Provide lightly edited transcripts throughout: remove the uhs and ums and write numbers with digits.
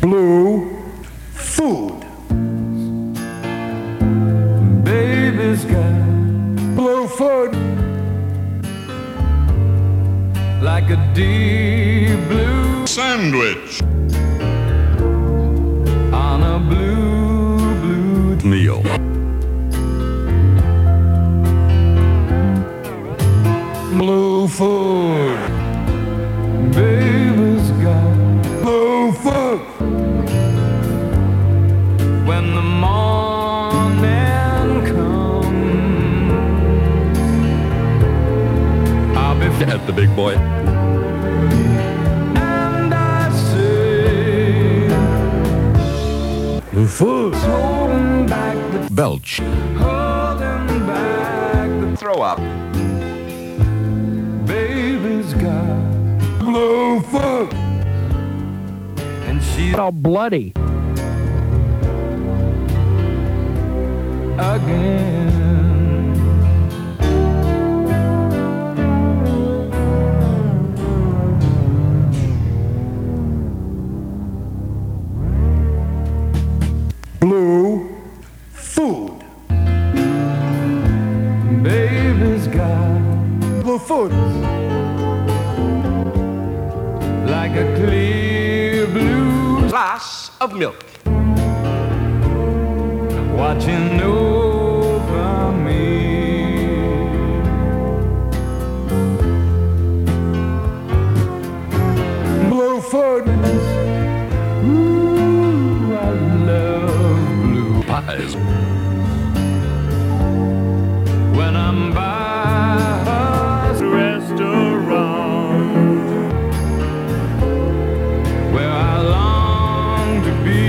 Blue food. Baby's got Blue food. like a deep blue Sandwich. on a blue Meal. Blue food. Baby's got Blue food. when the morning comes. I'll be At the big boy. and I say, Blue food. holding back the Belch. holding back the throw up. Baby's got Blue food. and she's all bloody. again. Blue food. Baby's got Blue food. like a clear blue glass of milk watching over me. Blue food. Ooh, I love blue Pies. when I'm by a restaurant where I long to be.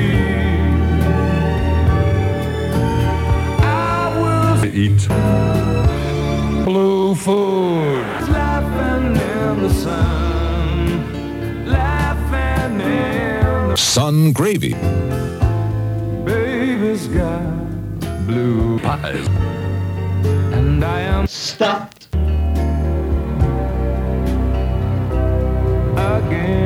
I will Eat. Blue food. laughing in the sun, laughing in the Sun gravy. baby's got blue Pies. and I am Stopped. again.